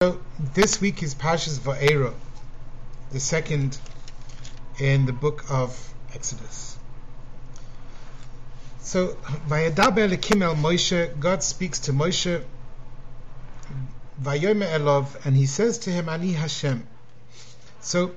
So this week is Parshas Va'era, the second in the book of Exodus. So Vayadaber Elokim el Moshe, God speaks to Moshe, Vayomer Elov, and he says to him, Ani Hashem. So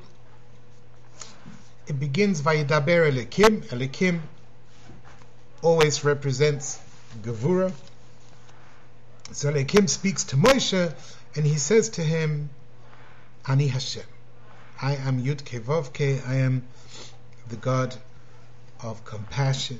it begins Vayadaber Elokim. Elokim always represents Gevura. So Elokim speaks to Moshe, and he says to him, Ani Hashem. I am Yud Kei Vav Kei. I am the God of compassion.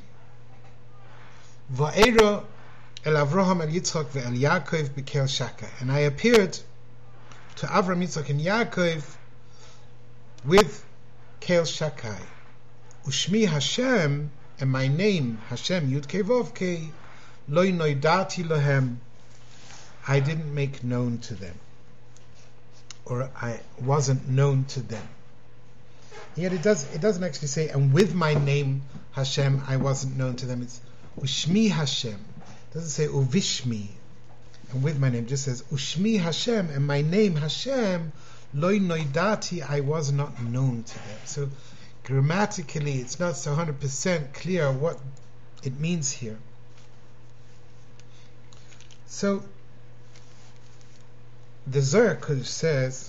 Va'era el Avraham el Yitzchak ve'el Yaakov b'kel Shaka. And I appeared to Avram, Yitzchak, and Yaakov with Kel Shakai. Ushmi Hashem, and my name Hashem Yud Kei Vav Kei, Lo noidati lohem. I didn't make known to them, or I wasn't known to them. Yet it doesn't actually say, and with my name Hashem I wasn't known to them. It's Ushmi Hashem. It doesn't say Uvishmi, and with my name. It just says Ushmi Hashem, and my name Hashem, Loi noidati, I was not known to them. So grammatically it's not so 100% clear what it means here. So the Zohar Kodesh says,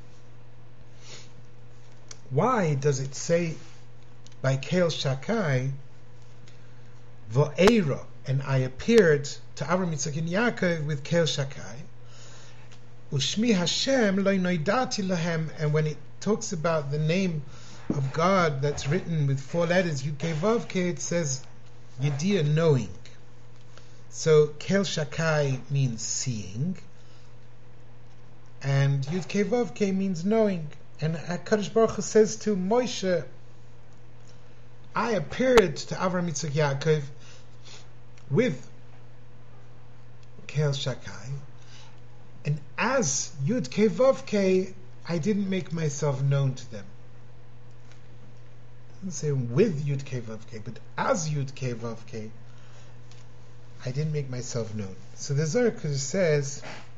why does it say by Kel Shakai, Va'era, and I appeared to Avram, Yitzchak, and Yaakov with Kel Shakai, Ushmi Hashem lo noidati lahem, and when it talks about the name of God that's written with 4 letters, Yud Kei Vav Kei, it says Yediyah, knowing. So Kel Shakai means seeing, and Yud Kei Vav Kei means knowing. And HaKadosh Baruch Hu says to Moshe, I appeared to Avram, Yitzchak, Yaakov with Kel Shakai, and as Yud Kei Vav Kei, I didn't make myself known to them. I didn't say with Yud Kei Vav Kei, but as Yud Kei Vav Kei, I didn't make myself known. So the Zohar Kodesh says,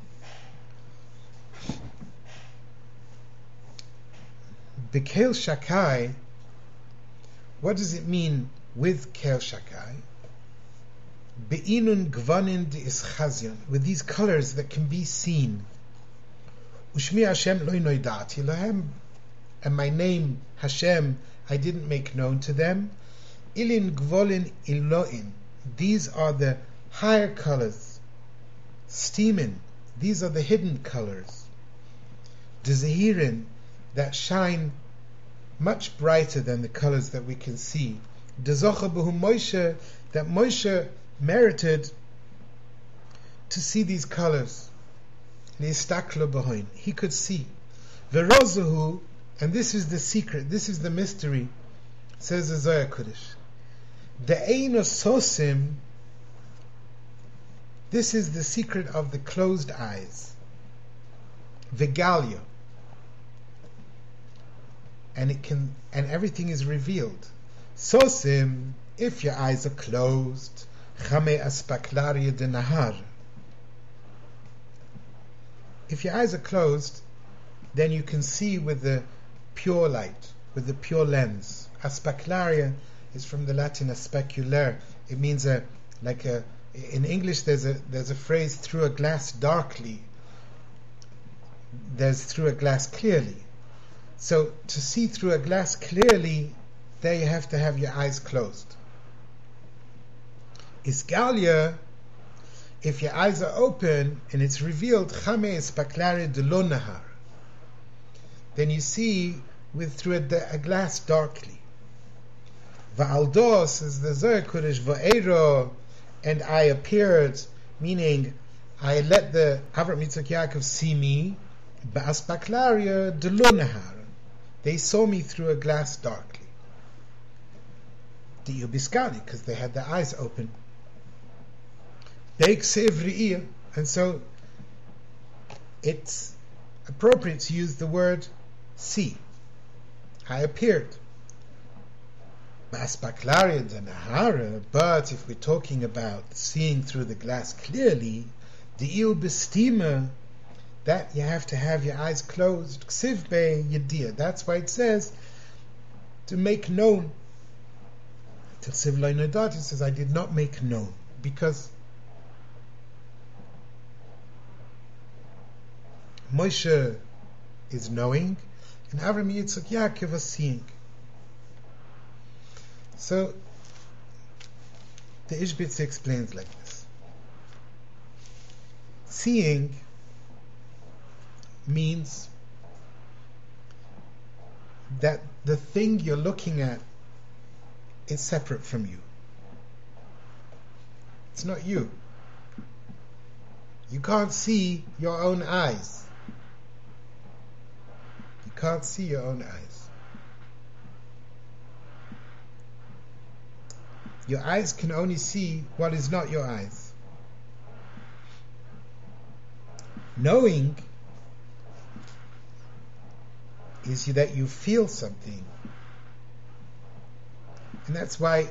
B'Kel Shakai, what does it mean with Kel Shakai? Be'inun gvanin de'ischazion, with these colors that can be seen. Ushmi Hashem lo noidati lahem, and my name Hashem I didn't make known to them. Ilin gvolin iloin, these are the higher colors. Steamin, these are the hidden colors. Dezahirin, that shine much brighter than the colors that we can see. Dezocha b'hu Moshe, that Moshe merited to see these colors. Le'istaklo b'hoin, he could see. Verozahu, and this is the secret, this is the mystery, says the Zohar Kodesh. De'ein sosim, this is the secret of the closed eyes. Vegalia, and everything is revealed. Sosim, if your eyes are closed, chame aspaklaria de nahar. If your eyes are closed, then you can see with the pure light, with the pure lens. Aspaklaria is from the Latin aspecular. It means in English there's a phrase through a glass darkly. There's through a glass clearly. So to see through a glass clearly, there you have to have your eyes closed. Isgalia, if your eyes are open and it's revealed, chame espaklare de lo nahar, then you see through a glass darkly. Va'aldo, says the Zohar Kodesh, va'ero, and I appeared, meaning I let the Avram, Yitzchak, Yaakov see me, ba'aspaklaria de lo nahar, they saw me through a glass darkly. Di'ubiskali, because they had their eyes open. And so it's appropriate to use the word see. I appeared. But if we're talking about seeing through the glass clearly, the il bestima, that you have to have your eyes closed. Ksiv be yediyah. That's why it says to make known. Till Siv lo nodat, it says I did not make known, because Moshe is knowing, and Avram, Yitzchak, Yaakov are seeing. So the Ishbitz explains like this: seeing means that the thing you're looking at is separate from you. It's not you. You can't see your own eyes. You can't see your own eyes. Your eyes can only see what is not your eyes. Knowing is that you feel something. And that's why,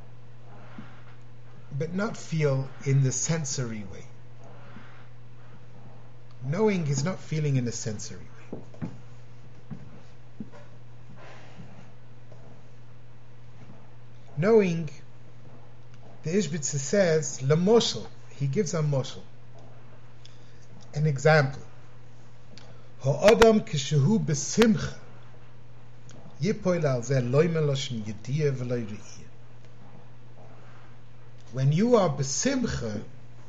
but not feel in the sensory way. Knowing is not feeling in a sensory way. Knowing, the Ishbitzer says, Lamoshel, he gives a moshel, an example. Ha'adam kishehu besimcha yipoil al zeh loy meloshin yediyah v'loy re'iyah. When you are besimcha,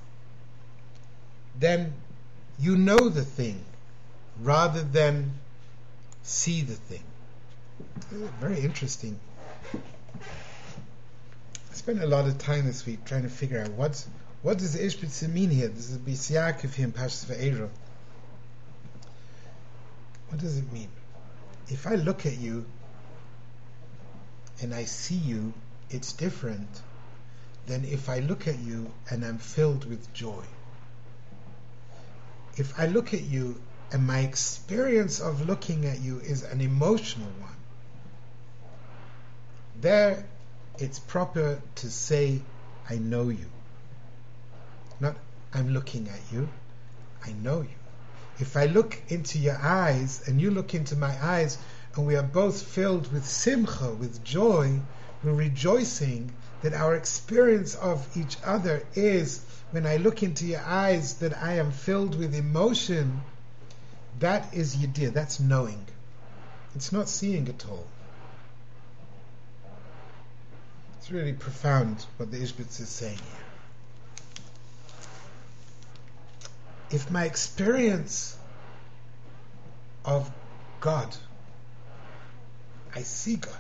then you know the thing rather than see the thing. Very interesting. I spent a lot of time this week trying to figure out what does the Ishbitzer mean here. This is B'Siyakiv here in Parshas Va'era. What does it mean? If I look at you and I see you, it's different than if I look at you and I'm filled with joy. If I look at you and my experience of looking at you is an emotional one, there it's proper to say, I know you. Not, I'm looking at you, I know you. If I look into your eyes and you look into my eyes and we are both filled with simcha, with joy, we're rejoicing that our experience of each other is, when I look into your eyes, that I am filled with emotion. That is yediyah, that's knowing. It's not seeing at all. It's really profound what the Ishbitz is saying here. If my experience of God, I see God,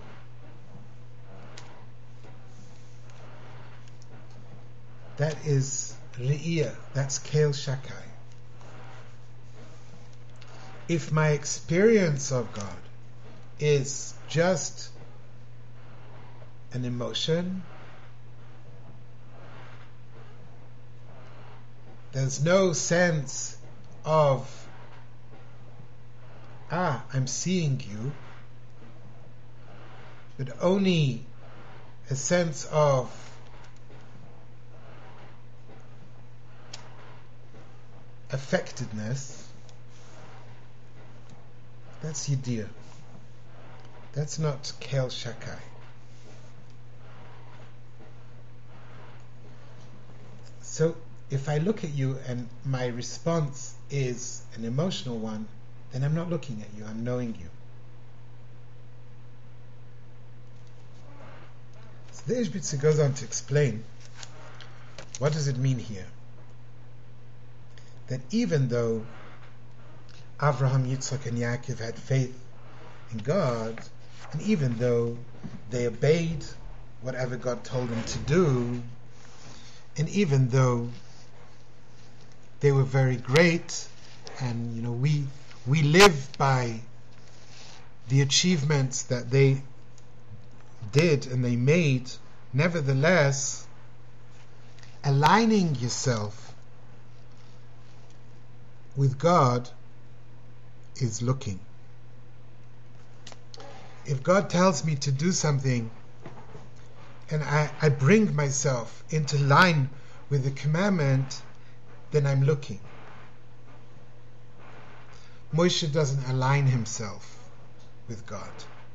that is re'iyah, that's keil shakai. If my experience of God is just an emotion, there's no sense of, I'm seeing you, but only a sense of affectedness. That's yediyah. That's not keil shakai. So if I look at you and my response is an emotional one, then I'm not looking at you, I'm knowing you. So the Ishbitzer goes on to explain, what does it mean here? That even though Avraham, Yitzchak and Yaakov had faith in God, and even though they obeyed whatever God told them to do, and even though they were very great, and we live by the achievements that they did and they made, nevertheless, aligning yourself with God is looking. If God tells me to do something and I bring myself into line with the commandment, then I'm looking. Moshe doesn't align himself with God.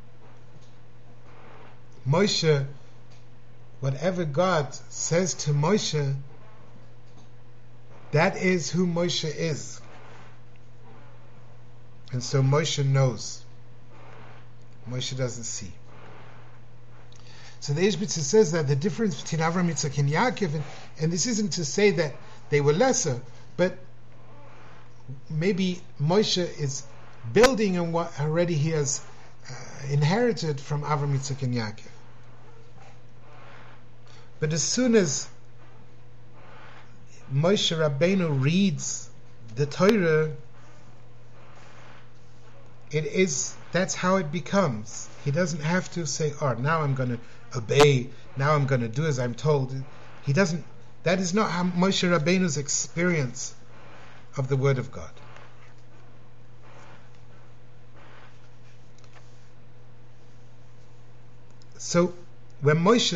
Moshe, whatever God says to Moshe, that is who Moshe is. And so Moshe knows. Moshe doesn't see. So the Ishbitzer says that the difference between Avram, Yitzchak, and Yaakov, and this isn't to say that they were lesser, but maybe Moshe is building on what already he has inherited from Avram, Yitzchak, and Yaakov. But as soon as Moshe Rabbeinu reads the Torah, that's how it becomes. He doesn't have to say, oh, now I'm going to obey, now I'm going to do as I'm told. He doesn't. That is not how Moshe Rabbeinu's experience of the Word of God. So when Moshe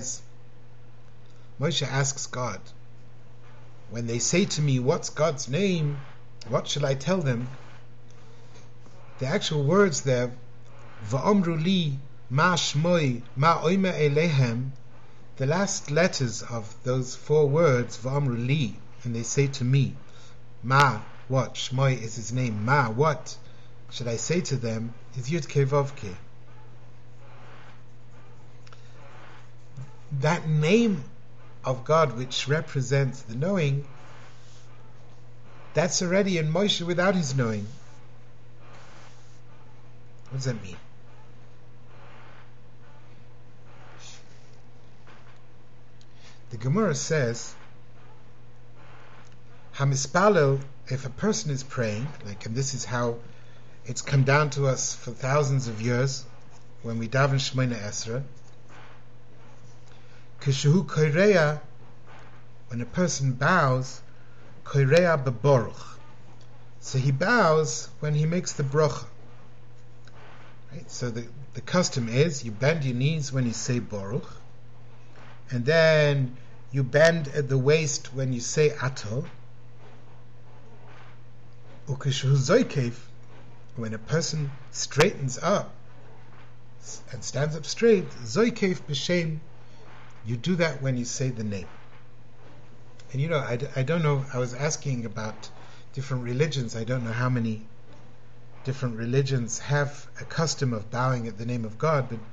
asks God, when they say to me, what's God's name? What shall I tell them? The actual words there, Va'omru li ma shmoi ma oime elehem, the last letters of those 4 words, Va'omru li, and they say to me, ma, what? Shmoi is his name. Ma, what should I say to them? Is Yud Kei Vav Kei. That name of God which represents the knowing, that's already in Moshe without his knowing. What does that mean? The Gemara says, Hamispalel, if a person is praying, and this is how it's come down to us for thousands of years, when we daven Shemona Esrei, Kishu koirea, when a person bows, koirea beborch. So he bows when he makes the bracha. Right? So the custom is you bend your knees when you say Baruch, and then you bend at the waist when you say Ato. Ukeshu zoikev, when a person straightens up and stands up straight, zoikev b'shem, you do that when you say the name. And I don't know, I was asking about different religions. I don't know how many different religions have a custom of bowing at the name of God, but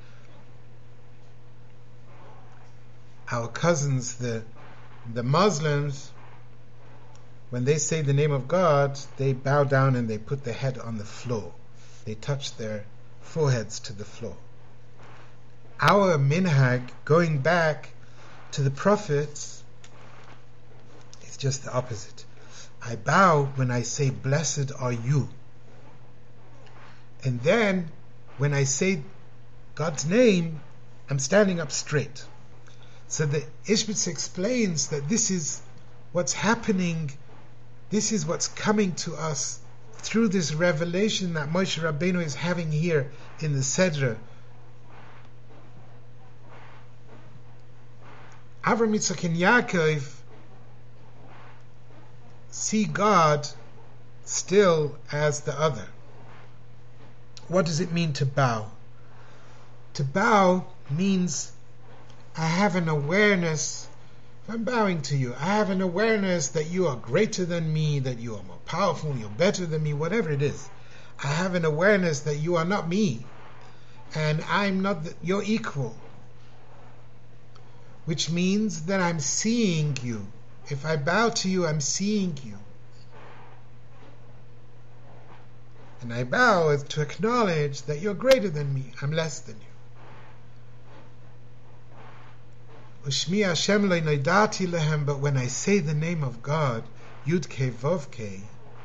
our cousins, the Muslims, when they say the name of God, they bow down and they put their head on the floor. They touch their foreheads to the floor. Our minhag, going back to the prophets, is just the opposite. I bow when I say, blessed are you. And then, when I say God's name, I'm standing up straight. So the Ishbitz explains that this is what's happening, this is what's coming to us through this revelation that Moshe Rabbeinu is having here in the Sedra. Avram, Yitzchak, and Yaakov see God still as the other. What does it mean to bow? To bow means I have an awareness. If I'm bowing to you, I have an awareness that you are greater than me, that you are more powerful, you're better than me, whatever it is. I have an awareness that you are not me, and I'm not your equal. Which means that I'm seeing you. If I bow to you, I'm seeing you. And I bow to acknowledge that you're greater than me, I'm less than you. But when I say the name of God, Yud Kei Vav Kei,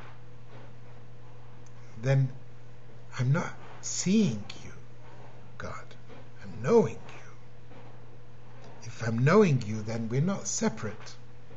then I'm not seeing you, God. I'm knowing you. If I'm knowing you, then we're not separate.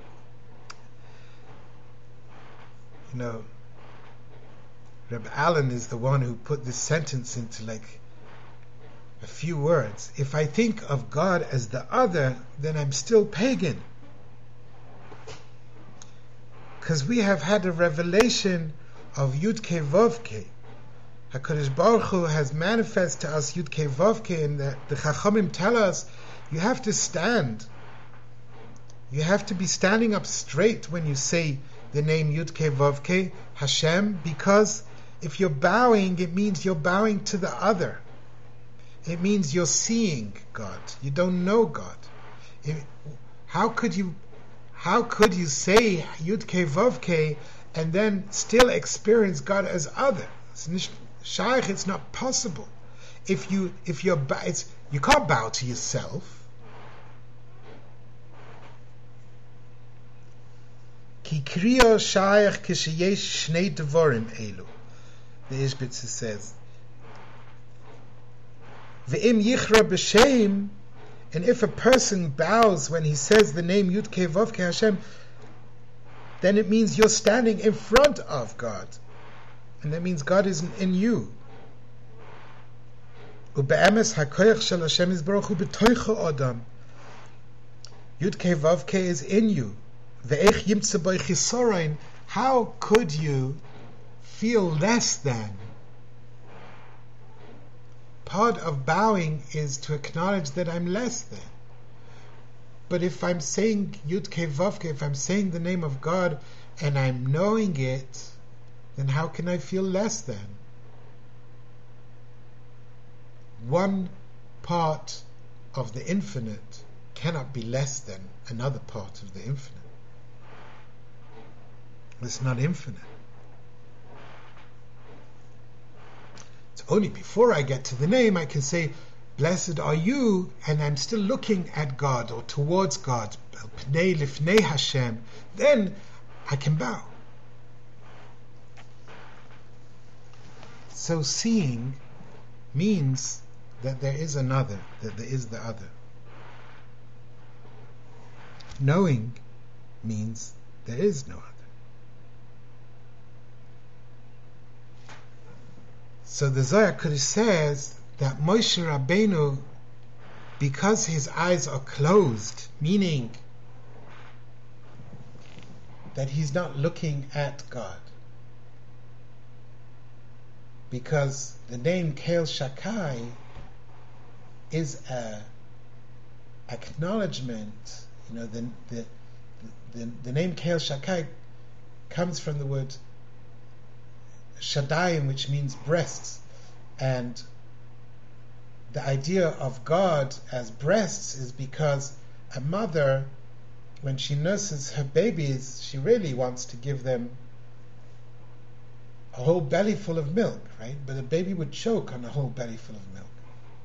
Reb Allen is the one who put this sentence into a few words. If I think of God as the other, then I'm still pagan. Because we have had a revelation of Yud-Kei Vav-Kei. HaKadosh Baruch Hu has manifested to us Yud-Kei Vav-Kei, and the Chachamim tell us you have to stand. You have to be standing up straight when you say the name Yud-Kei Vav-Kei, Hashem, because if you're bowing, it means you're bowing to the other. It means you're seeing God. You don't know God. How could you say Yud-Kei Vav-Kei and then still experience God as other? It's not possible. You can't bow to yourself. Ki kriya shaykh kisheyesh shnei devarim elu. The Ishbitzer says, Ve'im yichra b'shem, and if a person bows when he says the name Yud-Kei Vav-Kei Hashem, then it means you're standing in front of God, and that means God is in you. Ube'emes hakoyach shel Hashem yisbarach hu b'toicha adam. Yud-Kei Vav-Kei is in you. Ve'ech yimtze boi chisorain. How could you feel less than? Part of bowing is to acknowledge that I'm less than. But if I'm saying Yud-Kei Vav-Kei, if I'm saying the name of God and I'm knowing it, then how can I feel less than? One part of the infinite cannot be less than another part of the infinite. It's not infinite. It's only before I get to the name I can say, blessed are you, and I'm still looking at God or towards God, Pnei Lifnei Hashem, then I can bow. So seeing means that there is another, that there is the other. Knowing means there is no other. So the Zohar Kodesh says that Moshe Rabbeinu, because his eyes are closed, meaning that he's not looking at God, because the name Kel Shakai is a acknowledgement. You know, the name Kel Shakai comes from the word Shaddayim, which means breasts, and the idea of God as breasts is because a mother, when she nurses her babies, she really wants to give them a whole belly full of milk, right? But a baby would choke on a whole belly full of milk.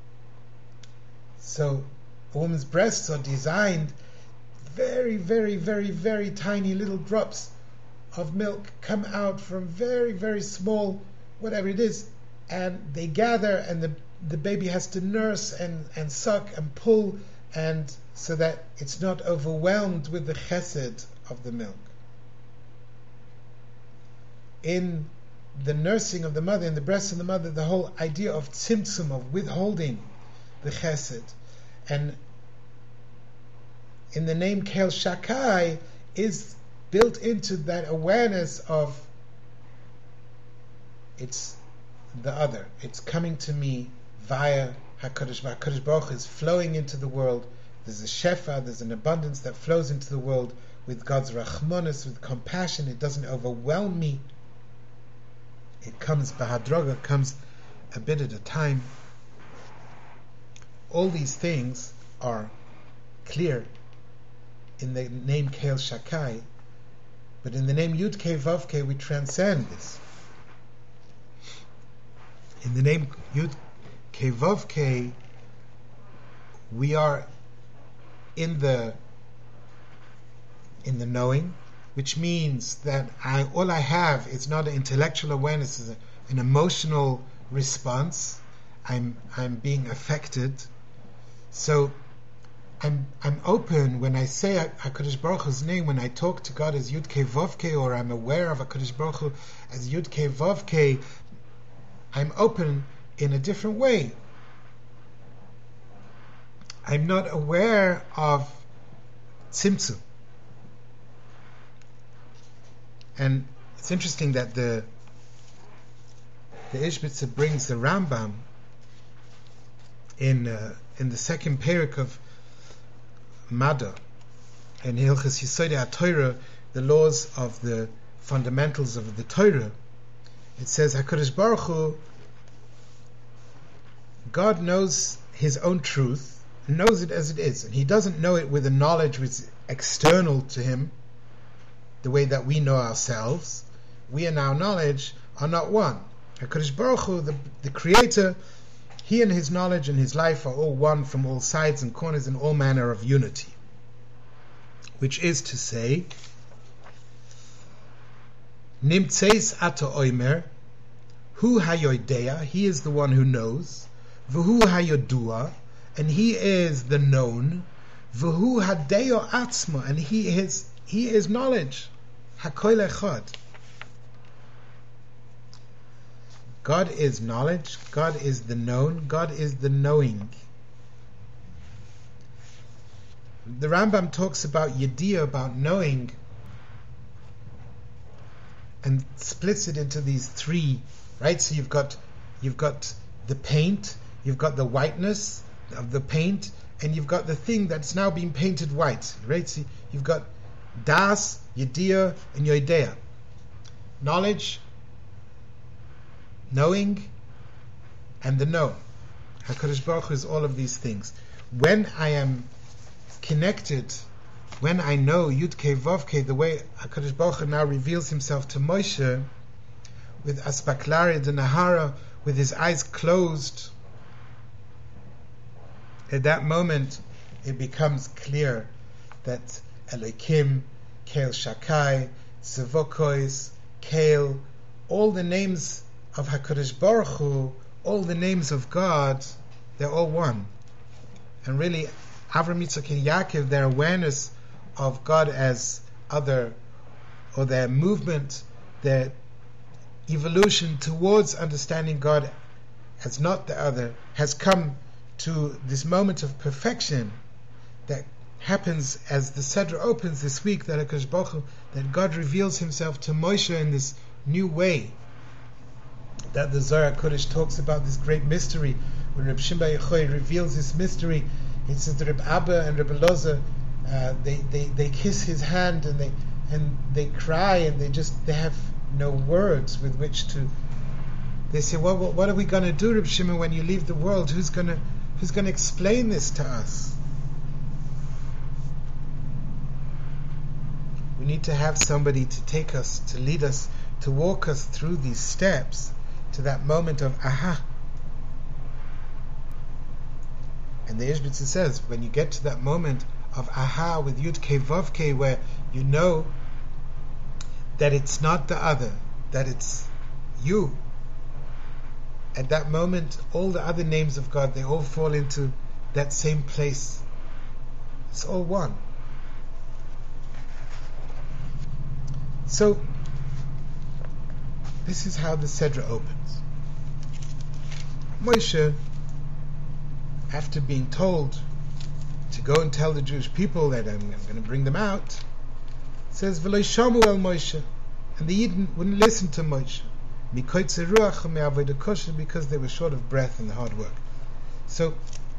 So a woman's breasts are designed very, very, very, very tiny little drops of milk come out from very, very small, whatever it is, and they gather, and the baby has to nurse and suck and pull, and so that it's not overwhelmed with the chesed of the milk. In the nursing of the mother, in the breast of the mother, the whole idea of tzimtzum, of withholding the chesed, and in the name Kel Shakai is built into that awareness of it's the other. It's coming to me via HaKadosh Baruch Hu. HaKadosh Baruch Hu is flowing into the world. There's a shefa, there's an abundance that flows into the world with God's rachmanis, with compassion. It doesn't overwhelm me. It comes bahadroga, comes a bit at a time. All these things are clear in the name Kel Shakai, but in the name Yud-Kei Vav-Kei we transcend this. In the name Yud-Kei Vav-Kei we are in the knowing, which means that all I have is not an intellectual awareness, it's an emotional response. I'm being affected. So I'm open when I say HaKadosh Baruch Hu's name, when I talk to God as Yud-Kei Vav-Kei, or I'm aware of HaKadosh Baruch Hu as Yud-Kei Vav-Kei, I'm open in a different way. I'm not aware of Tzimtzum. And it's interesting that the the Ishbitzer brings the Rambam in the second parak of Mada, in Hilchas Yesodei HaTorah, the laws of the fundamentals of the Torah. It says, HaKadosh Baruch Hu, God knows His own truth, knows it as it is, and He doesn't know it with a knowledge which is external to Him, the way that we know ourselves. We and our knowledge are not one. HaKadosh Baruch Hu, the Creator, He and His knowledge and His life are all one from all sides and corners in all manner of unity. Which is to say, Nimtzeis ata oimer, Hu hayodeya, He is the one who knows, V'hu hayodua, and He is the known, V'hu hadeyo atzma, and He is knowledge. Hakoil echad. God is knowledge, God is the known, God is the knowing. The Rambam talks about Yediyah, about knowing, and splits it into these three, right? So you've got the paint, you've got the whiteness of the paint, and you've got the thing that's now being painted white, right? So you've got Das, Yediyah, and Yodeya. Knowledge, knowing, and the known. HaKadosh Baruch Hu is all of these things. When I am connected, when I know Yud Kei Vav Kei, the way HaKadosh Baruch Hu now reveals Himself to Moshe, with Aspaklari the Nahara, with his eyes closed, at that moment it becomes clear that Elokim, Keil Shakai, Sevokois, Keil, all the names of HaKadosh Baruch Hu, all the names of God, they're all one. And really, Avram, Yitzchak, and Yaakov, their awareness of God as other, or their movement, their evolution towards understanding God as not the other, has come to this moment of perfection that happens as the Seder opens this week, that HaKadosh Baruch Hu, that God reveals Himself to Moshe in this new way, that the Zohar HaKodesh talks about this great mystery. When Reb Shimba Yochai reveals this mystery, he says that Reb Abba and Reb Elazar, they kiss his hand and they cry, and they have no words with which to. They say, well, what are we going to do, Reb Shimon, when you leave the world? Who's going to explain this to us? We need to have somebody to take us, to lead us, to walk us through these steps to that moment of aha. And the Ishbitzer says, when you get to that moment of aha with Yud Kei Vav Kei, where you know that it's not the other, that it's you, at that moment all the other names of God, they all fall into that same place. It's all one. So this is how the Seder opens. Moshe, after being told to go and tell the Jewish people that I'm going to bring them out, says V'lo shamu el Moshe, and the Yidden wouldn't listen to Moshe because they were short of breath in the hard work. So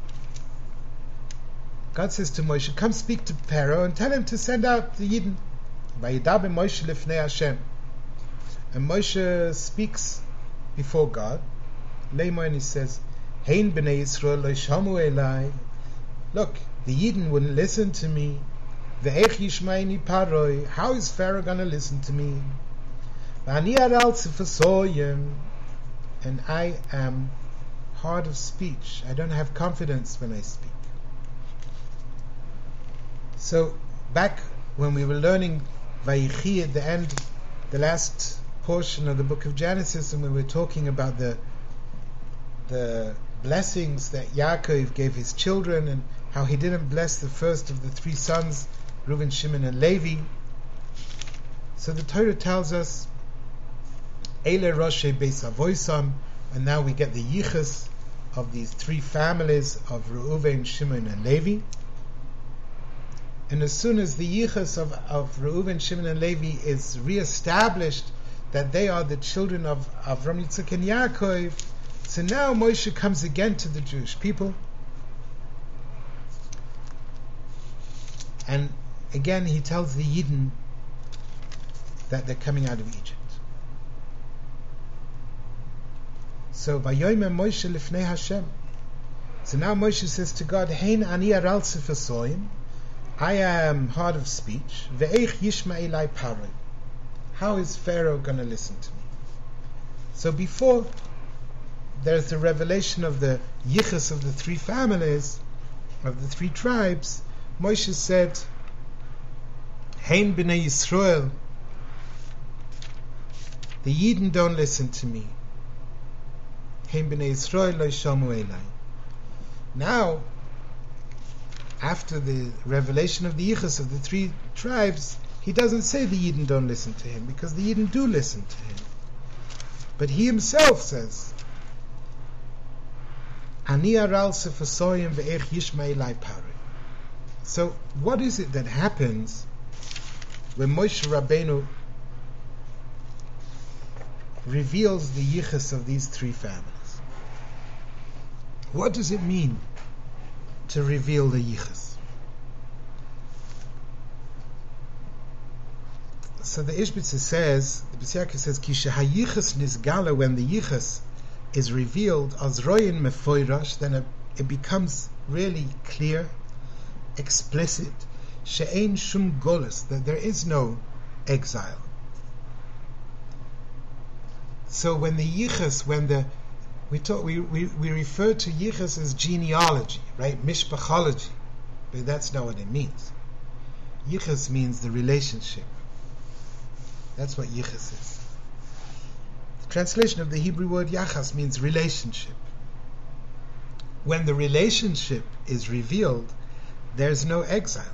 God says to Moshe, come speak to Pharaoh and tell him to send out the Yidden. Vayidaber Moshe lifnei Hashem. And Moshe speaks before God. Leimon, and he says, Hein b'nei Yisrael lo shamu elai. Look, the Yidden wouldn't listen to me. Ve'ech yishmaini paroi. How is Pharaoh going to listen to me? V'ani aral tzifasoyim. And I am hard of speech. I don't have confidence when I speak. So, back when we were learning Vayichi at the end, the last portion of the book of Genesis, and we were talking about the blessings that Yaakov gave his children, and how he didn't bless the first of the three sons, Reuven, Shimon, and Levi. So the Torah tells us, Eile Roshei Beis Avoisam, and now we get the yichus of these three families of Reuven, Shimon, and Levi. And as soon as the yichus of Reuven, Shimon, and Levi is re-established, that they are the children of Avram, Yitzchak, and Yaakov. So now Moshe comes again to the Jewish people, and again he tells the Yidden that they're coming out of Egypt. So Vayomer Moshe lifnei Hashem. So now Moshe says to God, Hein ani aral sifasoyim, I am hard of speech. Ve'eich yishma elai paroi. How is Pharaoh going to listen to me? So before there's the revelation of the yichus of the three families, of the three tribes, Moshe said, Hein b'nei Yisrael, the Yidden don't listen to me. Hein b'nei Yisrael lo yishamu elai. Now, after the revelation of the yichus of the three tribes, he doesn't say the Yidden don't listen to him, because the Yidden do listen to him. But he himself says, Ani aral sefasoyim ve'ech yishma elai paroi. So what is it that happens when Moshe Rabbeinu reveals the yichus of these three families? What does it mean to reveal the yichus? So the Ishbitzer says, the B'siaka says, Ki shehayichus nisgala, when the yichus is revealed, as royin mefoirash, then it becomes really clear, explicit, she'ein shum golus, that there is no exile. So when the yichus, we refer to yichus as genealogy, right? Mishpachology, but that's not what it means. Yichus means the relationship. That's what yichus is. The translation of the Hebrew word yachas means relationship. When the relationship is revealed, there's no exile.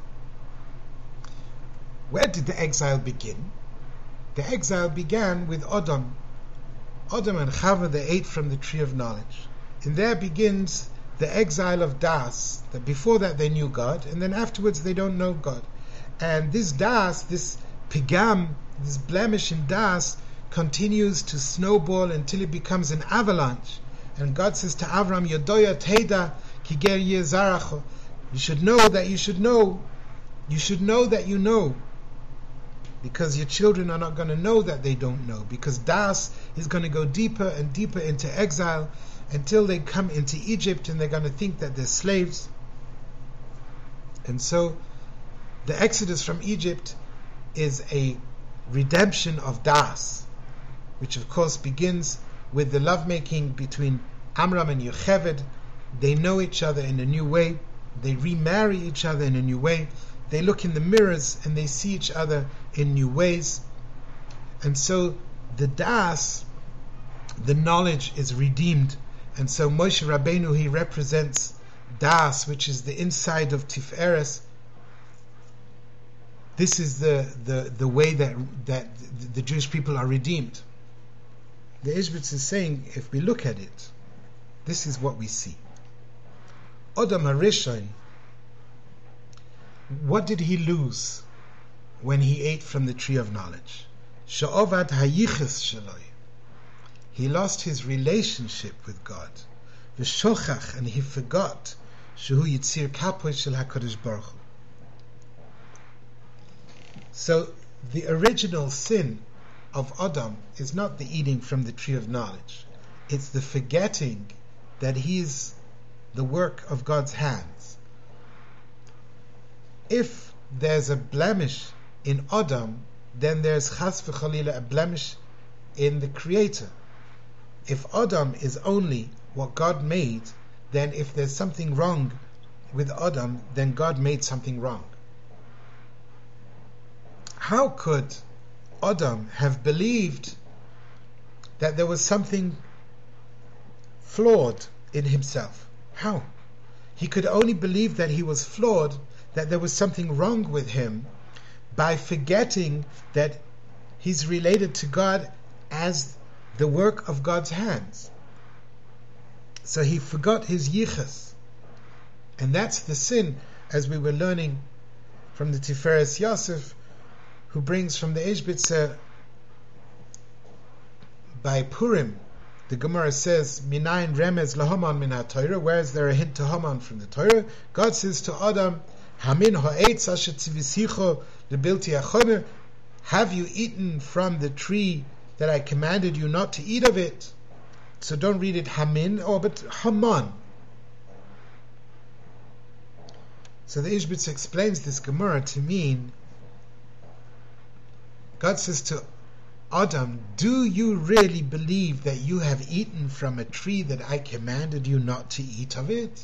Where did the exile begin? The exile began with Adam. Adam and Chava, they ate from the tree of knowledge. And there begins the exile of Das, that before that they knew God, and then afterwards they don't know God. And this Das, this pigam, this blemish in Das, continues to snowball until it becomes an avalanche. And God says to Avram, Yodoya Teda Kiger Yezaracho. You should know that you should know. You should know that you know. Because your children are not going to know that they don't know. Because Das is going to go deeper and deeper into exile until they come into Egypt, and they're going to think that they're slaves. And so the exodus from Egypt is a redemption of Das, which of course begins with the lovemaking between Amram and Yocheved. They know each other in a new way. They remarry each other in a new way. They look in the mirrors and they see each other in new ways. And so the Das, the knowledge, is redeemed. And so Moshe Rabbeinu, he represents Das, which is the inside of Tiferes. This is the way that the Jewish people are redeemed. The Ishbitz is saying, if we look at it, this is what we see. Adam HaRishon, what did he lose when he ate from the tree of knowledge? She'ovad hayichus sheloi. He lost his relationship with God. V'shochach, and he forgot shehu yitzir kapoy shel HaKadosh Baruch Hu. So the original sin of Adam is not the eating from the tree of knowledge. It's the forgetting that he is the work of God's hands. If there's a blemish in Adam, then there's chas v'chalila, a blemish in the Creator. If Adam is only what God made, then if there's something wrong with Adam, then God made something wrong. How could Adam have believed that there was something flawed in himself? How? He could only believe that he was flawed, that there was something wrong with him, by forgetting that he's related to God as the work of God's hands. So he forgot his yichus. And that's the sin, as we were learning from the Tiferes Yosef, who brings from the Ishbitzer by Purim, the Gemara says, Minayin remez lahaman min ha-Torah, where is there a hint to Haman from the Torah? God says to Adam, Hamin ha'etz asher tzivisicho lebilti achone, have you eaten from the tree that I commanded you not to eat of it? So don't read it Hamin, but Haman. So the Ishbitz explains this Gemara to mean, God says to Adam, do you really believe that you have eaten from a tree that I commanded you not to eat of it?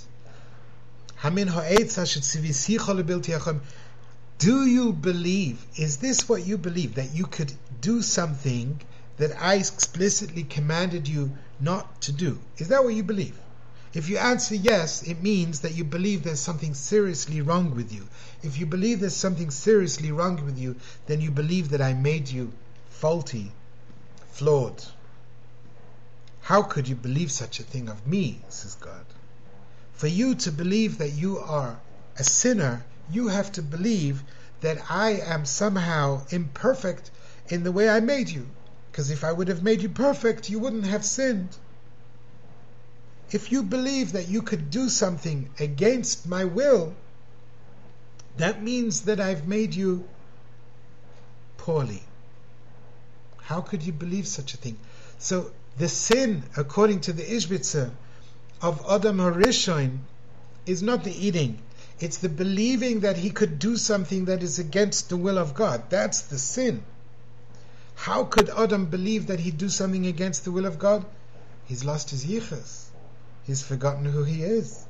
Do you believe, is this what you believe, that you could do something that I explicitly commanded you not to do? Is that what you believe? If you answer yes, it means that you believe there's something seriously wrong with you. If you believe there's something seriously wrong with you, then you believe that I made you faulty, flawed. How could you believe such a thing of me, says God? For you to believe that you are a sinner, you have to believe that I am somehow imperfect in the way I made you. Because if I would have made you perfect, you wouldn't have sinned. If you believe that you could do something against my will, that means that I've made you poorly. How could you believe such a thing? So the sin, according to the Ishbitzer, of Adam HaRishon is not the eating. It's the believing that he could do something that is against the will of God. That's the sin. How could Adam believe that he'd do something against the will of God? He's lost his yichus. He's forgotten who he is.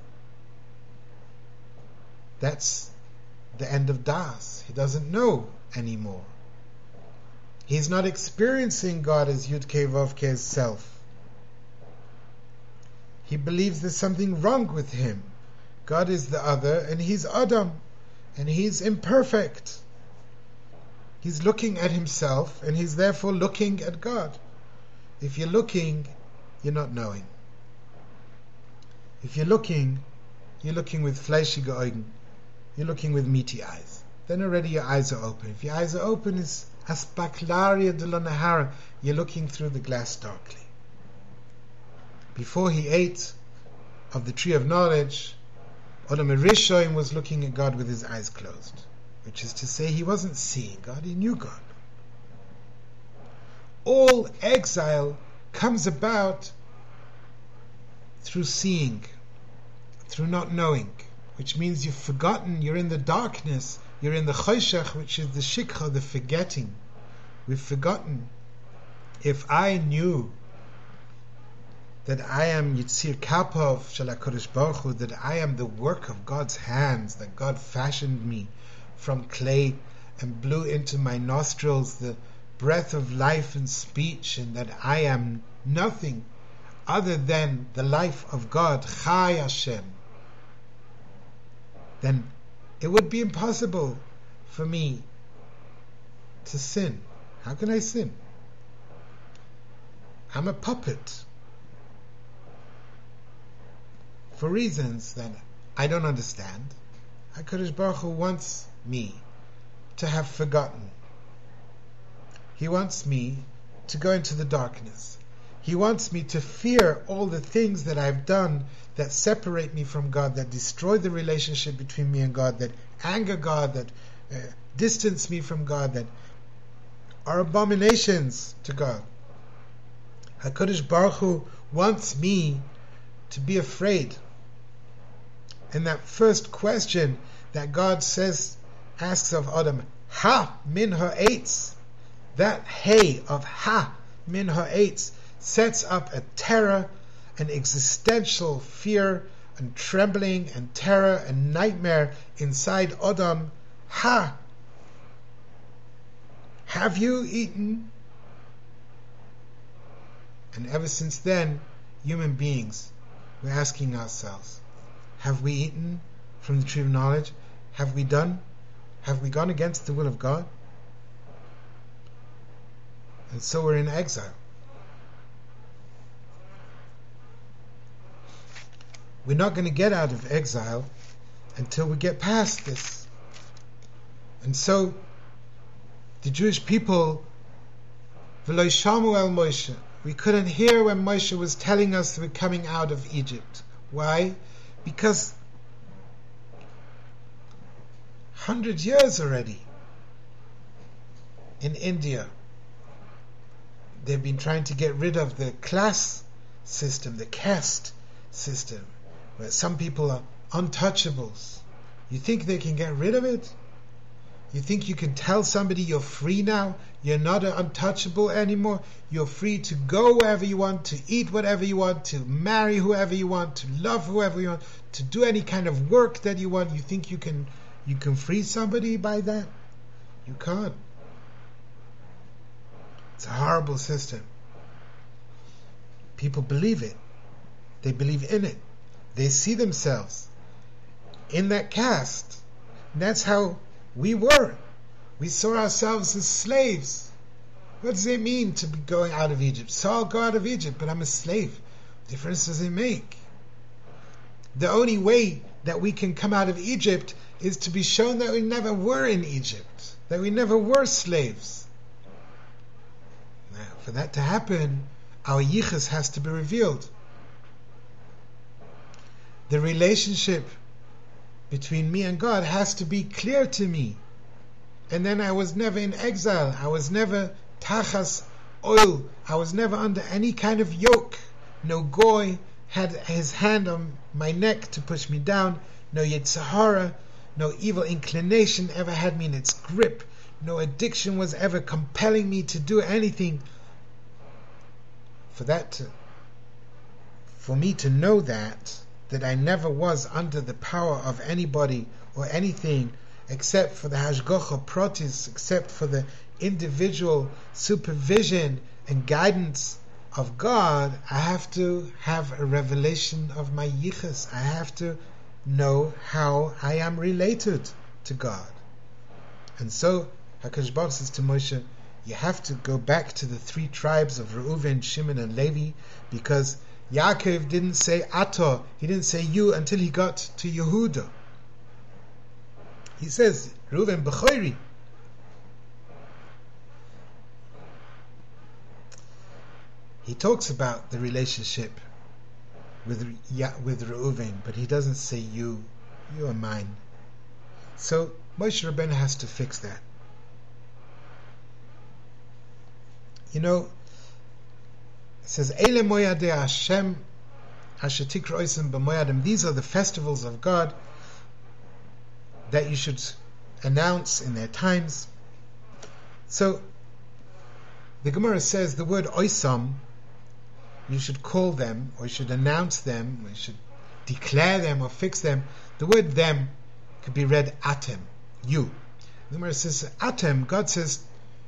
That's the end of Das. He doesn't know anymore. He's not experiencing God as Yud-Kei Vav-Kei's self. He believes there's something wrong with him. God is the other, and he's Adam, and he's imperfect. He's looking at himself, and he's therefore looking at God. If you're looking, you're not knowing. If you're looking with fleischige Augen. You're looking with meaty eyes. Then already your eyes are open. If your eyes are open, it's aspaklaria de la nahara. You're looking through the glass darkly. Before he ate of the tree of knowledge, Adam HaRishon was looking at God with his eyes closed, which is to say he wasn't seeing God, he knew God. All exile comes about through seeing, through not knowing, which means you've forgotten, you're in the darkness, you're in the choshech, which is the shikha, the forgetting. We've forgotten. If I knew that I am Yitzir Kapov Shel HaKadosh Baruch Hu, that I am the work of God's hands, that God fashioned me from clay and blew into my nostrils the breath of life and speech, and that I am nothing other than the life of God, Chai Hashem, then it would be impossible for me to sin. How can I sin? I'm a puppet for reasons that I don't understand. HaKadosh Baruch Hu wants me to have forgotten. He wants me to go into the darkness. He wants me to fear all the things that I've done that separate me from God, that destroy the relationship between me and God, that anger God, that distance me from God, that are abominations to God. HaKadosh Baruch Hu wants me to be afraid. And that first question that God asks of Adam, Ha min ha'etz, that hey of Ha min ha'etz, sets up a terror, an existential fear and trembling and terror and nightmare inside Adam. Ha! Have you eaten? And ever since then, human beings, we're asking ourselves, have we eaten from the tree of knowledge? Have we done? Have we gone against the will of God? And so we're in exile. We're not going to get out of exile until we get past this. And so the Jewish people, V'lo yishamu el Moshe, We couldn't hear when Moshe was telling us we're coming out of Egypt. Why? Because 100 years already in India, they've been trying to get rid of the class system, the caste system, where some people are untouchables. You think they can get rid of it? You think you can tell somebody you're free now? You're not untouchable anymore? You're free to go wherever you want, to eat whatever you want, to marry whoever you want, to love whoever you want, to do any kind of work that you want. You think you can free somebody by that? You can't. It's a horrible system. People believe it. They believe in it. They see themselves in that caste. That's how we were. We saw ourselves as slaves. What does it mean to be going out of Egypt? So I'll go out of Egypt, but I'm a slave. What difference does it make? The only way that we can come out of Egypt is to be shown that we never were in Egypt, that we never were slaves. Now, for that to happen, our yichus has to be revealed. The relationship between me and God has to be clear to me. And then I was never in exile. I was never tachas oil. I was never under any kind of yoke. No goy had his hand on my neck to push me down. No Yetzer Hara, no evil inclination ever had me in its grip. No addiction was ever compelling me to do anything. For me to know that I never was under the power of anybody or anything except for the hashgacha pratis, except for the individual supervision and guidance of God, I have to have a revelation of my yichus. I have to know how I am related to God. And so HaKadosh Baruch Hu says to Moshe, you have to go back to the 3 tribes of Reuven, Shimon and Levi, because Yaakov didn't say Ato, he didn't say you until he got to Yehuda. He says Reuven B'chori. He talks about the relationship with Reuven, but he doesn't say you are mine. So Moshe Rabbeinu has to fix that. You know, it says, Eile moyadei Hashem asher tikra oisem b'moyadim. These are the festivals of God that you should announce in their times. So, the Gemara says the word oisam, you should call them, or you should announce them, or you should declare them, or fix them. The word them could be read atem, you. The Gemara says atem, God says,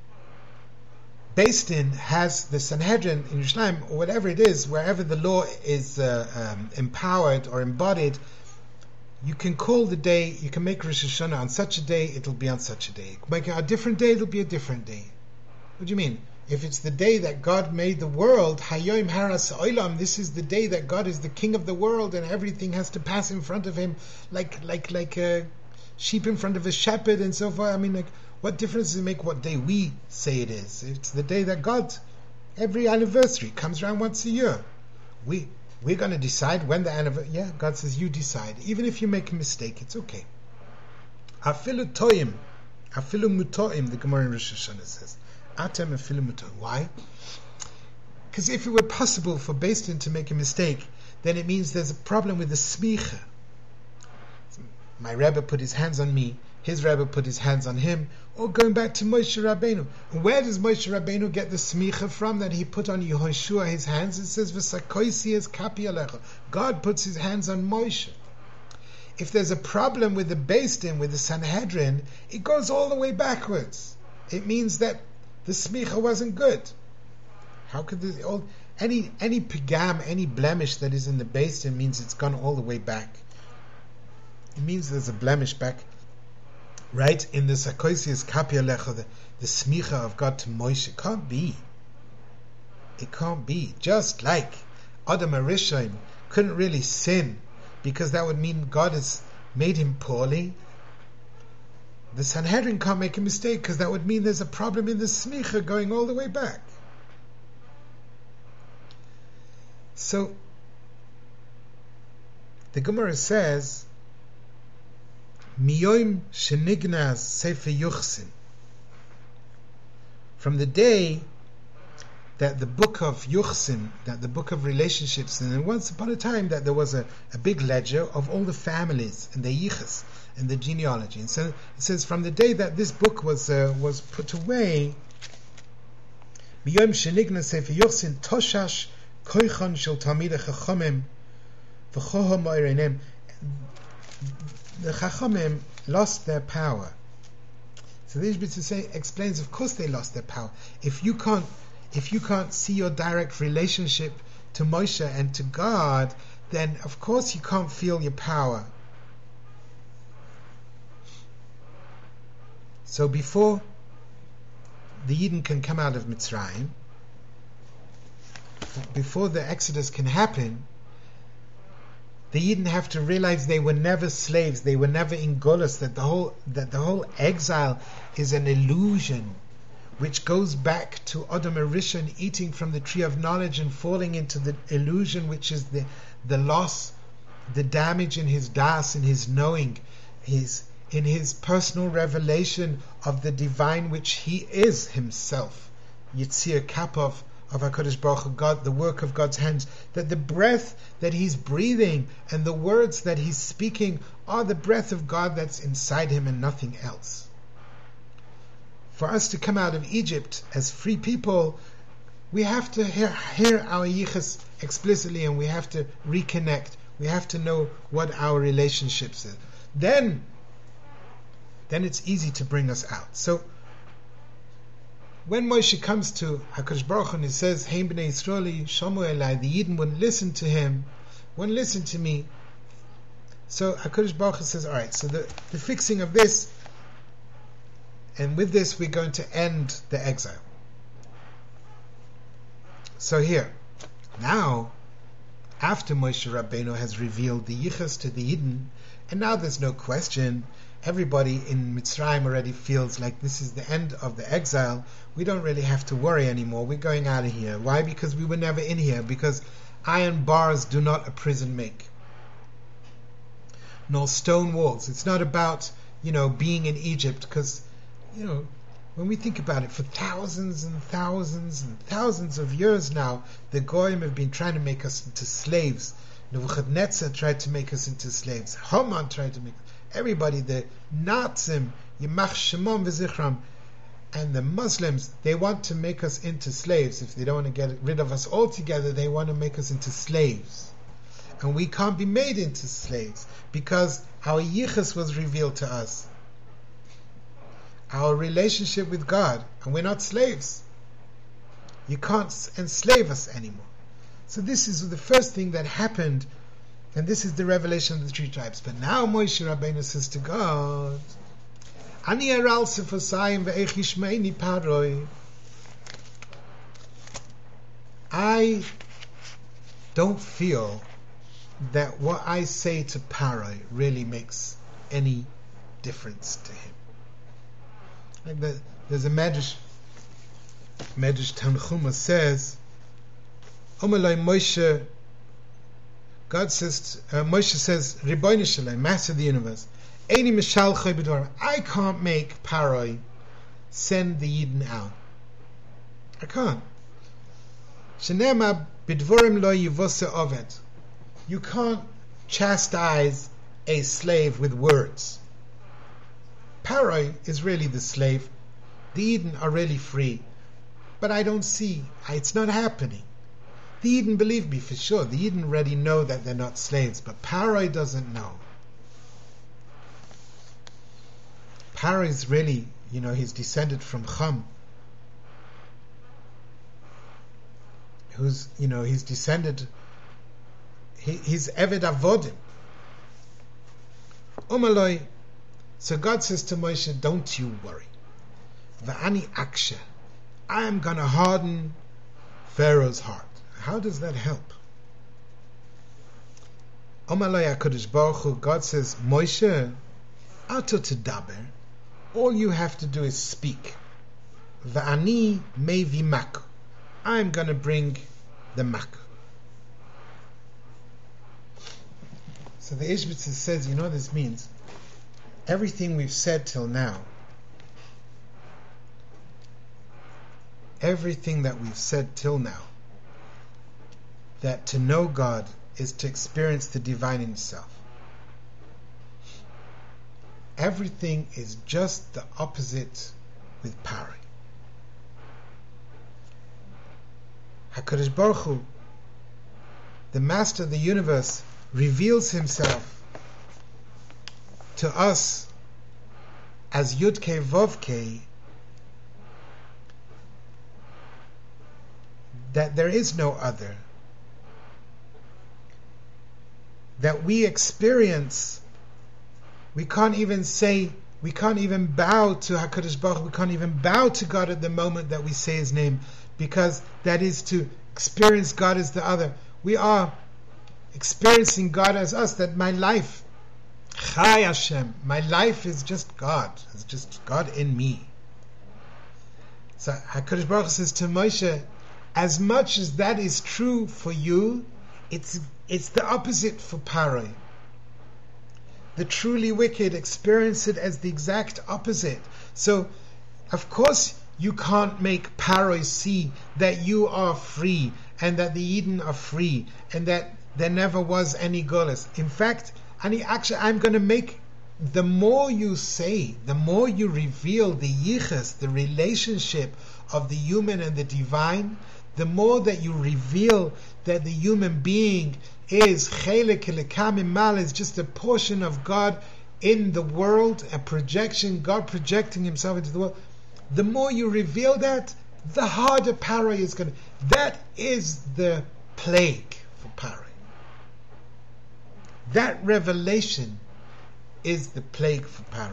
Beis Din has the Sanhedrin in Yerushalayim, or whatever it is, wherever the law is empowered or embodied, you can call the day, you can make Rosh Hashanah on such a day, it'll be on such a day. You can make it a different day, it'll be a different day. What do you mean? If it's the day that God made the world, Hayoim Haras Olam, this is the day that God is the king of the world and everything has to pass in front of him like a sheep in front of a shepherd and so forth. I mean, like, what difference does it make what day we say it is? It's the day that God, every anniversary comes around once a year. We're going to decide when the anniversary. Yeah, God says you decide. Even if you make a mistake, it's okay. Afilu toim, afilu mutoim. The Gemara in Rosh Hashanah says, atem afilu mutoim. Why? Because if it were possible for Beis Din to make a mistake, then it means there's a problem with the smicha. My Rebbe put his hands on me, his Rebbe put his hands on him, or going back to Moshe Rabbeinu. Where does Moshe Rabbeinu get the smicha from that he put on Yehoshua his hands? It says, V'sakoisi es kapi alecha. God puts his hands on Moshe. If there's a problem with the Beis Din, with the Sanhedrin, it goes all the way backwards. It means that the smicha wasn't good. How could any pigam, any blemish that is in the Beis Din means it's gone all the way back. It means there's a blemish back, right in the Sakoisius Kapi Alecha, the smicha of God to Moshe. It can't be. It can't be. Just like Adam HaRishon couldn't really sin because that would mean God has made him poorly. The Sanhedrin can't make a mistake because that would mean there's a problem in the smicha going all the way back. So the Gemara says, Miyoim shenignaz sefer yuchsin. From the day that the book of Yuchsin, that the book of relationships, and once upon a time that there was a big ledger of all the families and the yichus and the genealogy. And so it says, from the day that this book was put away, Miyoim shenignaz sefer yuchsin toshash koichan shel talmidei chachamim v'choha mo'irenim. The chachamim lost their power. So the Ishbitz explains, of course they lost their power. If you can't see your direct relationship to Moshe and to God, then of course you can't feel your power. So before the Yidden can come out of Mitzrayim, before the Exodus can happen, the Yidden have to realize they were never slaves, they were never in Golus, that the whole exile is an illusion, which goes back to Adam Arishon eating from the tree of knowledge and falling into the illusion, which is the loss, the damage in his das, in his knowing, in his personal revelation of the divine, which he is himself. Yitzir Kapov of HaKadosh Baruch Hu, God, the work of God's hands, that the breath that he's breathing and the words that he's speaking are the breath of God that's inside him and nothing else. For us to come out of Egypt as free people, we have to hear our yichus explicitly, and we have to reconnect. We have to know what our relationships is. Then it's easy to bring us out. So when Moshe comes to HaKadosh Baruch Hu and he says, Hein b'nei Yisrael shamu elai, the Yidden wouldn't listen to him, wouldn't listen to me. So HaKadosh Baruch Hu says, all right, so the fixing of this, and with this we're going to end the exile. So here, now, after Moshe Rabbeinu has revealed the yichus to the Yidden, and now there's no question, everybody in Mitzrayim already feels like this is the end of the exile. We don't really have to worry anymore. We're going out of here. Why? Because we were never in here. Because iron bars do not a prison make, nor stone walls. It's not about, being in Egypt, because, when we think about it, for thousands and thousands and thousands of years now, the Goyim have been trying to make us into slaves. Nebuchadnezzar tried to make us into slaves. Haman tried to make everybody, the Nazim, Yimach Shemam v'Zichram, and the Muslims, they want to make us into slaves. If they don't want to get rid of us altogether, they want to make us into slaves. And we can't be made into slaves, because our yichus was revealed to us, our relationship with God, and we're not slaves. You can't enslave us anymore. So this is the first thing that happened, and this is the revelation of the three tribes. But now Moshe Rabbeinu says to God, Ani aral sefosayim ve'ech yishmeini paroi. I don't feel that what I say to Paroi really makes any difference to him. Like there's a Medrash Tanchuma says, Omelai Moshe, God says, Moshe says, Ribono Shel Olam, Master of the universe, Eini mishalchei b'dvarim, I can't make Paroi send the Yidden out. I can't. Shenema b'dvarim lo yivose oved. You can't chastise a slave with words. Paroi is really the slave. The Yidden are really free. But I don't see, it's not happening. The Yidden believe me for sure. The Yidden already know that they're not slaves, but Paroi doesn't know. Paroi is really, he's descended from Cham, he's descended, he's Eved Avodim. Umaloi. So God says to Moshe, don't you worry. Va'ani aksha. I am going to harden Pharaoh's heart. How does that help? Umaloi HaKadosh Baruch Hu, God says, Moshe, ato tedaber, all you have to do is speak. Va'ani mevi mak. I am going to bring the mak. So the Ishbitzer says, you know what this means? Everything we've said till now, everything that we've said till now, that to know God is to experience the divine in yourself. Everything is just the opposite with Pari. HaKadosh Baruch Hu, the Master of the universe, reveals himself to us as Yud-Kei Vav-Kei, that there is no other, that we experience. We can't even bow to HaKadosh Baruch Hu, we can't even bow to God at the moment that we say His name, because that is to experience God as the other. We are experiencing God as us, that my life, Chai Hashem, my life is just God, it's just God in me. So HaKadosh Baruch Hu says to Moshe, as much as that is true for you, it's the opposite for Paroi. The truly wicked experience it as the exact opposite. So, of course, you can't make Paroi see that you are free, and that the Eden are free, and that there never was any Golus. In fact, I'm going to make, the more you say, the more you reveal the Yichus, the relationship of the human and the divine, the more that you reveal that the human being is Chelek Elokam Imal, is just a portion of God in the world, a projection, God projecting Himself into the world. The more you reveal that, the harder Paroi is going to. That is the plague for Paroi. That revelation is the plague for Paroi.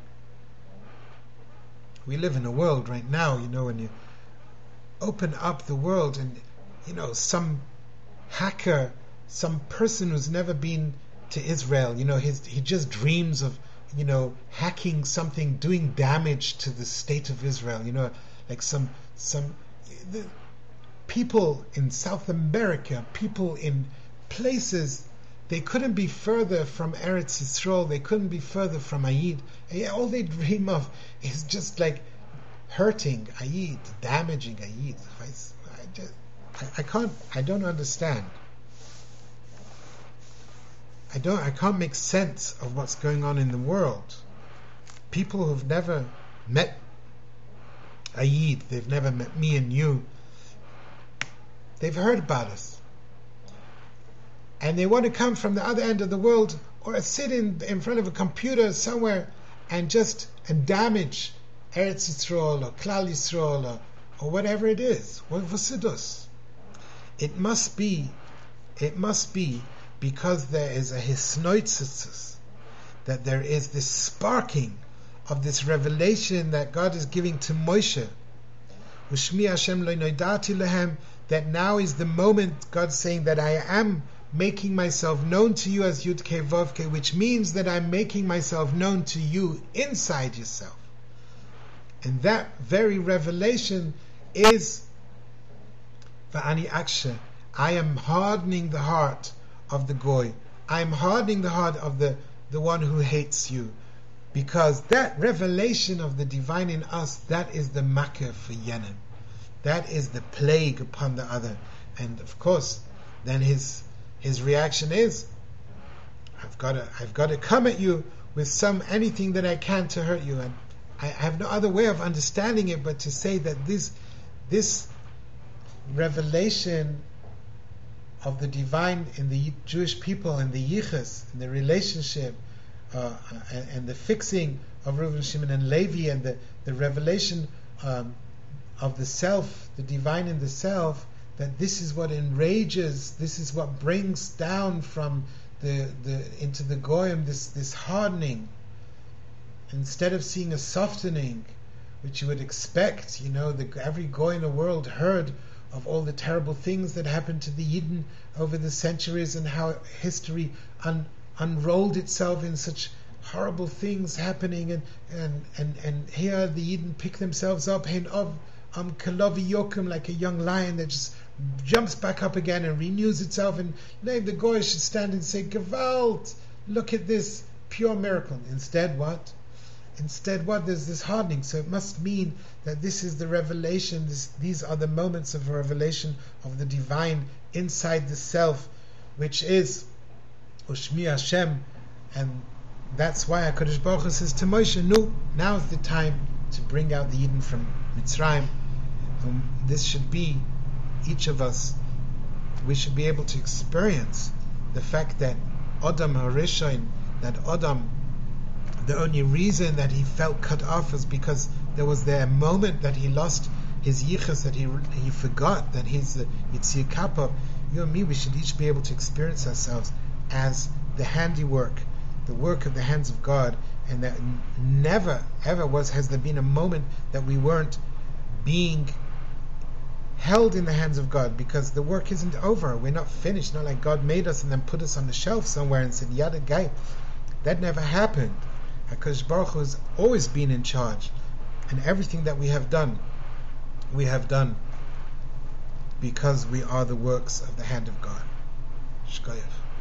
We live in a world right now, when you open up the world and, some hacker, some person who's never been to Israel, he just dreams of, hacking something, doing damage to the state of Israel, like the people in South America, people in places, they couldn't be further from Eretz Yisrael, they couldn't be further from Ayid. All they dream of is just like hurting Ayid, damaging Ayid. I don't understand. I can't make sense of what's going on in the world. People who've never met Ayid, they've never met me and you, they've heard about us. And they want to come from the other end of the world, or sit in front of a computer somewhere and damage Eretz Yisrael or Klal Yisrael or whatever it is. It must be because there is a hisnoitzitzis, that there is this sparking of this revelation that God is giving to Moshe. Ushmi Hashem lo noidati lehem, that now is the moment God's saying that I am making myself known to you as Yud-Kei Vav-Kei, which means that I'm making myself known to you inside yourself. And that very revelation is Va'ani Aksha. I am hardening the heart of the Goy. I am hardening the heart of the one who hates you. Because that revelation of the divine in us, that is the makkah for Yenim. That is the plague upon the other. And of course, then his reaction is, I've got to come at you with anything that I can to hurt you. And I have no other way of understanding it but to say that this revelation of the divine in the Jewish people, and the yichus, and the relationship, and the fixing of Reuven, Shimon, and Levi, and the revelation of the self, the divine in the self, that this is what enrages, this is what brings down from into the goyim this hardening. Instead of seeing a softening, which you would expect, every goy in the world heard of all the terrible things that happened to the Yidden over the centuries, and how history unrolled itself in such horrible things happening, and here the Yidden pick themselves up, Kalavi Yokum, like a young lion that just jumps back up again and renews itself, and the goy should stand and say, Gewalt, look at this pure miracle. Instead what? There's this hardening. So it must mean that this is the revelation, these are the moments of revelation of the divine inside the self, which is Ushmi Hashem. And that's why HaKadosh Baruch Hu says to Moshe, now is the time to bring out the Yidden from Mitzrayim. And this should be, each of us, we should be able to experience the fact that Adam HaRishon, that Adam, the only reason that he felt cut off was because there was a moment that he lost his yichus, that he forgot that he's the Yitzir Kappa. You and me, we should each be able to experience ourselves as the handiwork, the work of the hands of God, and that never ever has there been a moment that we weren't being held in the hands of God, because the work isn't over. We're not finished. Not like God made us and then put us on the shelf somewhere and said, Yada Gai. That never happened. HaKadosh Baruch Hu has always been in charge, and everything that we have done because we are the works of the hand of God. Shkoyach.